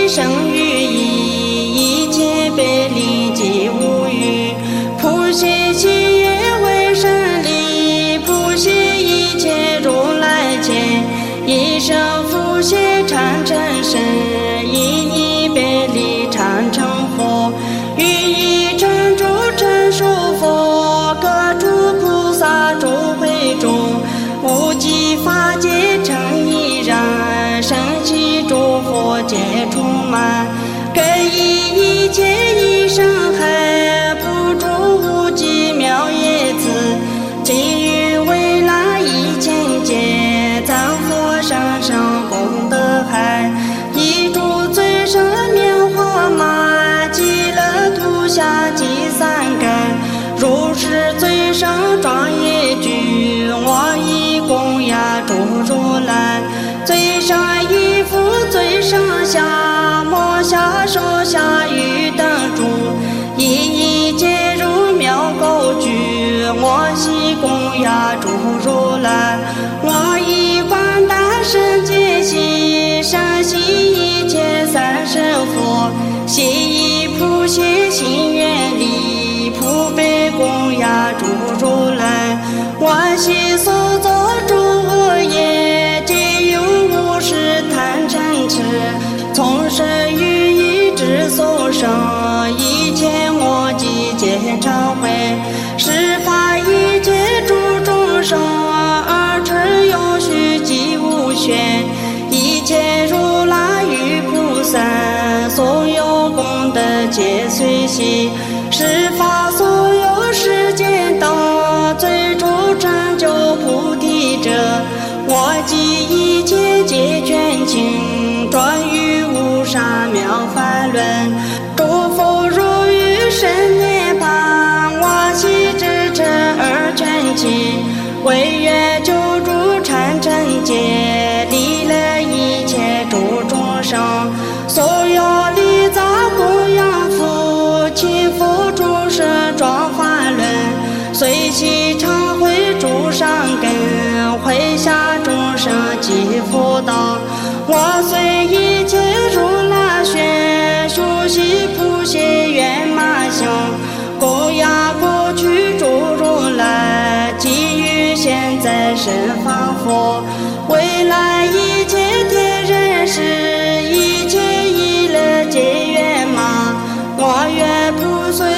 生于一，一切别离即无余。普贤喜悦为神力，普贤一切如来前，一生福贤禅成神，一别离禅成佛，于一真主成熟佛，各诸菩萨诸会中，无极法界成一然，生起诸佛皆充满，各以一切一生海，普诸无极妙业子，给予未来一千劫，赞佛上上功德海，一诸最胜妙法马，极乐土下积三根，如是最胜庄严具，我以供养诸如来，最胜一佛最胜下，摩下手下与等诸，一皆如妙高举，我悉供养诸如来，我以广大圣界心，善悉一切三圣佛，悉以普贤行愿力，普被供养诸如来，我悉所作诸恶业，皆有无始贪嗔痴，从生于一之所生，一切我即皆忏悔，十法一切诸众生，二乘有序即无选，一切如来与菩萨，所有功德皆随喜，十法所有世间道，最初成就菩提者，我即一切皆全清，专于无上妙法轮，诸佛如于生涅槃，我悉至诚而全清，唯愿救助禅成劫，利乐一切诸众生，所有礼杂供养佛，勤福诸生庄法轮，随其常会诸善根，会下众生即佛道，我随一切如来宣，修习普贤圆满行，供养过去诸如来，给予现在十方佛，未来一切天人世，一切一乐皆圆满，我愿普随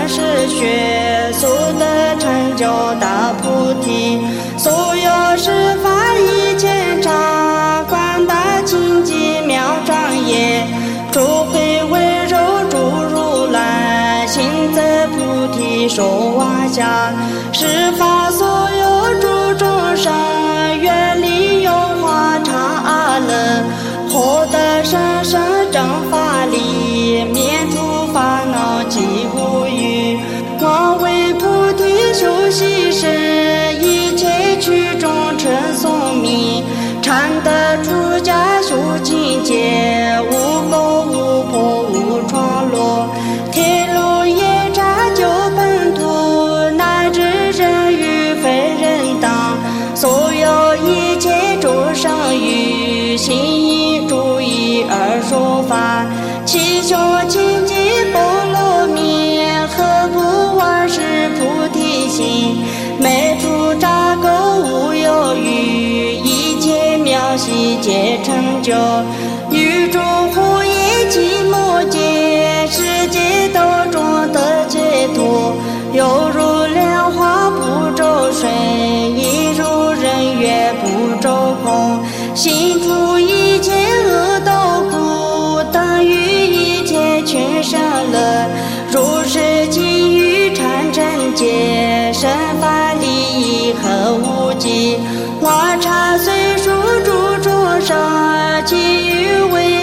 30学，速得成就大菩提，所有十法一切常，广大清净妙庄严，诸慧温柔诸如来，行在菩提手往下，十法所有诸众生，愿力有华常阿乐，获得生生正法力，灭诸烦恼即无余，我为菩提修习时，一切曲中称颂名，禅得出家修境界，无垢无破无创落，铁路夜叉救本土，乃至人与非人当，所有一切众生于心意注意而说法，祈求清净波罗蜜，何不万事菩提心，没处扎垢无有余，一切妙喜皆成就，宇宙火焰寂寞界，世界道中得解脱，犹如莲花不周水，亦如人月不周空，心除一切恶道苦，等于一切群生乐，如是给予禅真界，身法利益和无极，我禅随属诸众生，给予为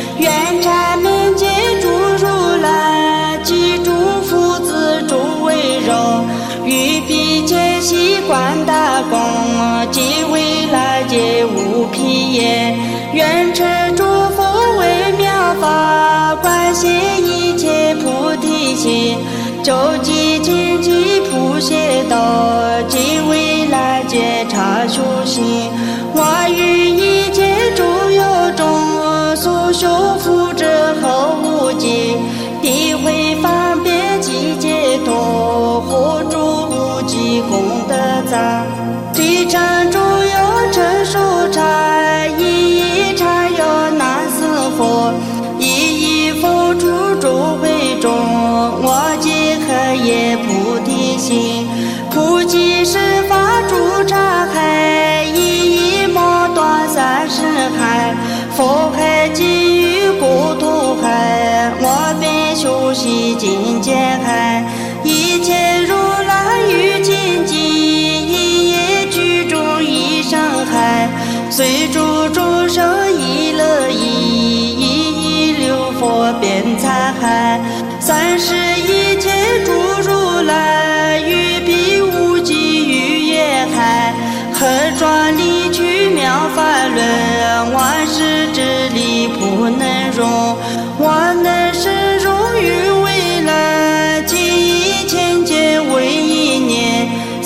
愿禅面接诸如来，记住父子诸为柔，欲必皆悉观大功，即未来皆无疲也。愿持诸佛为妙法，观现一切菩提心，周集尽极普贤道，即未来皆常修行。我于一切诸有中，所修福者后无尽，地会方便及解脱，护诸无极功德藏。地禅诸有成熟禅，一一禅有难思佛，一一佛出诸会中，我即何也菩提心。普济十法诸刹海，一一莫断30海，佛海给予国土海，我便修习境界海。一切如来于境界，一一居中一生海，随诸众生一乐意，一一流佛遍残海。30一切诸如来，于彼无际于业海，何转离去妙法轮，万事之力不能容，我能深入于未来，即一千劫为一年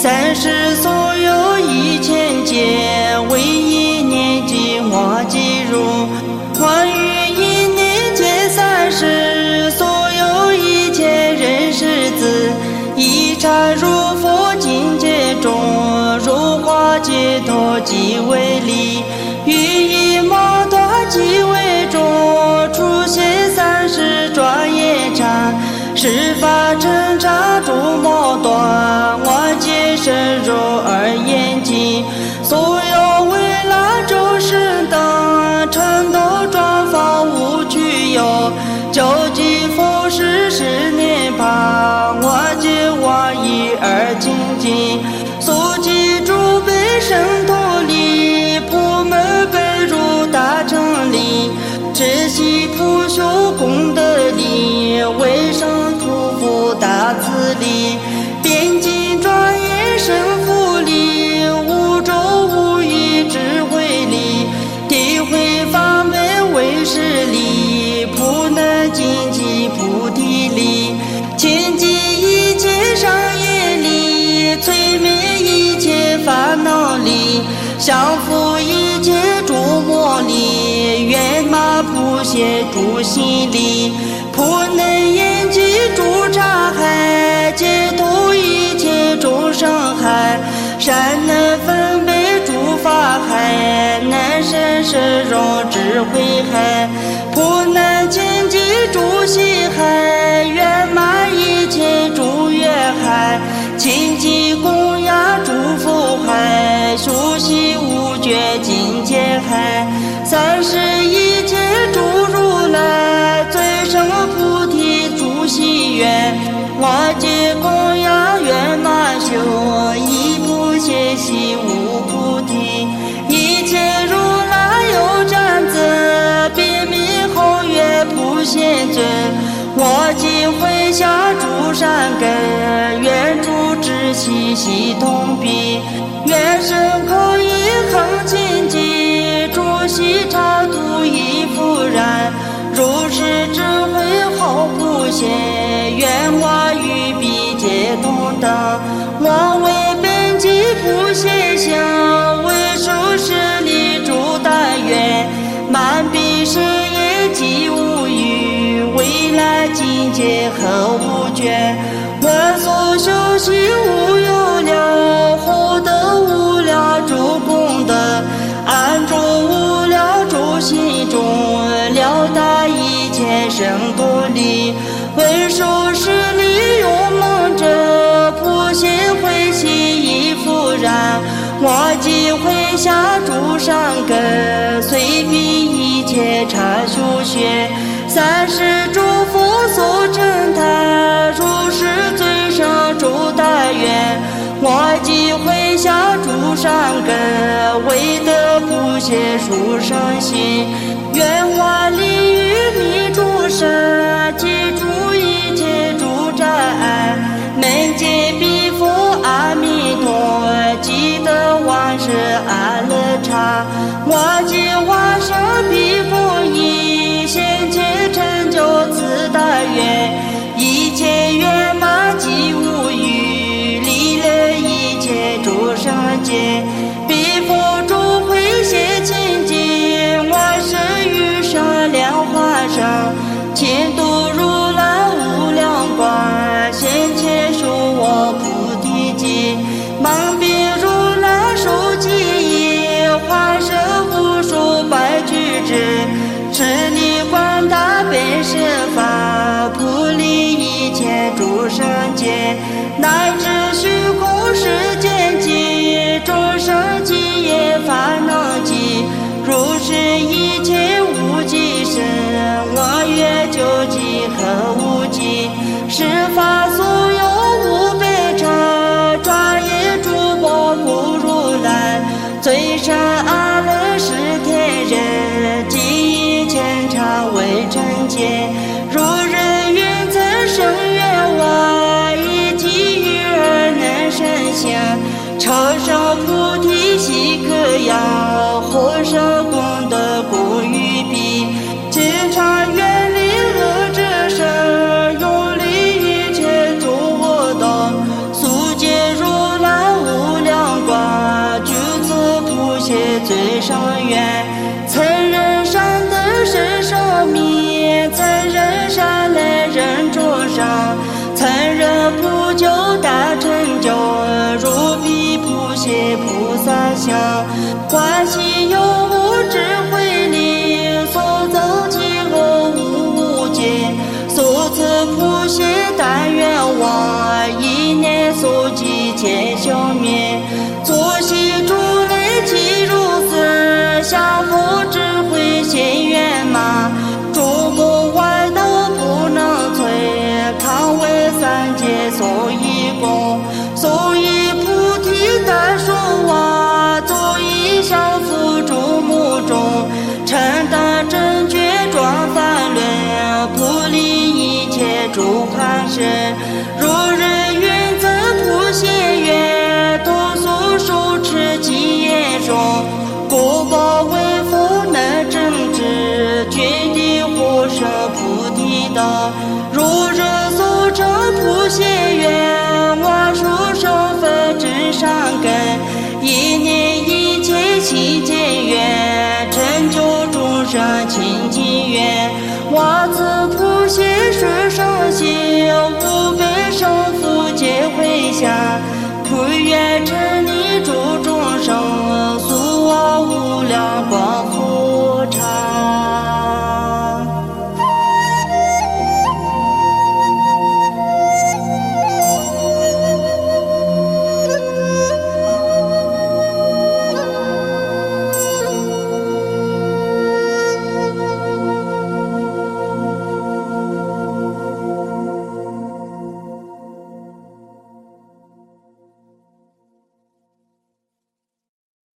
，30所有一千劫为一年，即我即入。我于一年劫30，所有一切人世子，一刹入佛境界中，如花解脱即为力，于一摩多即为中，出现30转业刹，十法成刹诸魔断，我皆深入而严谨。所有未来众生等，成都转法无去有，究竟佛事10年旁，我皆往一而精进。所记诸悲胜脱离，普门本入大乘理，知悉普修功德力，为生土福大慈力，边境庄严胜福力，无周无余智慧力，地会法门为实力，普能尽其菩提力，清净一切商业力，摧灭一切烦恼力，降伏一切诸魔力，圆满普贤诸心力，普能延及诸刹海，解脱一切众生海，善能分别诸法海，能深深容智慧海，普能清净诸心海，圆满一切诸愿海，清净供养诸佛海，修习无觉境界海，30一切诸如来，最胜菩提诸喜愿，我皆供养圆满修，一不歇息无菩提，一切如来有战责，别名后月普贤尊，我今会下诸善根，愿诸智悉悉同彼，愿身口意恒清净，诸悉刹土亦复然，如是智慧后普贤，愿我与彼皆同等。我为本际普贤相，为受势力诸大愿，满彼誓言即无余，未来境界何无倦，我所修行无有量，获得无量诸功德，安住无量诸心中，了达一切生多力，为受势力勇猛者，普贤慧心亦复然，我即会下诸善根，随彼一切禅修学，30诸佛所称叹，如是最胜诸大愿，我即会下下诸善根，为得不懈殊胜行。愿化利于迷诸生，记住一切诸障碍，门界彼佛阿弥陀，积得万事安乐刹。我即化身彼佛意，现前成就此大愿，一切圆满即无余，利乐一切诸生界。彼佛诸会现清净，万事于上莲花上，前度如来无量光，现前说我菩提经。忙彼如来受记忆，化身无数百俱胝，持力广大本师法，普利一切诸生界，乃至虚空世间际，众生际业烦恼际，如是一切无极生，我愿究极可无极，十法所有无悲常，转业诸佛不如来，最胜阿乐是天人，即以前常为成劫。如人愿曾生愿望，以及于而能生相，超生菩提悉可养，后生功德故于彼，经常远离恶之生，永离一切诸恶道，速见如来无量光，具此普贤最上愿。曾人善得身上灭，曾人善来人众上，曾人普救大成就，如彼普贤菩萨相。欢喜有无智慧力，所造其恶无无尽，所赐普贤但愿望，一念所及皆消灭。作息诸类即如此，下佛智慧现圆满，诸功外道不能摧，堪为三界所依供。所以菩提大说话，作以降伏诸目中，承担正觉转凡轮，普利一切诸堪生。如人愿增普贤愿，多所受持其业中，故告为佛能正知，决定获生菩提道。如人所成普贤愿，万殊生分之善根，一念一切悉见愿，成就众生清净愿。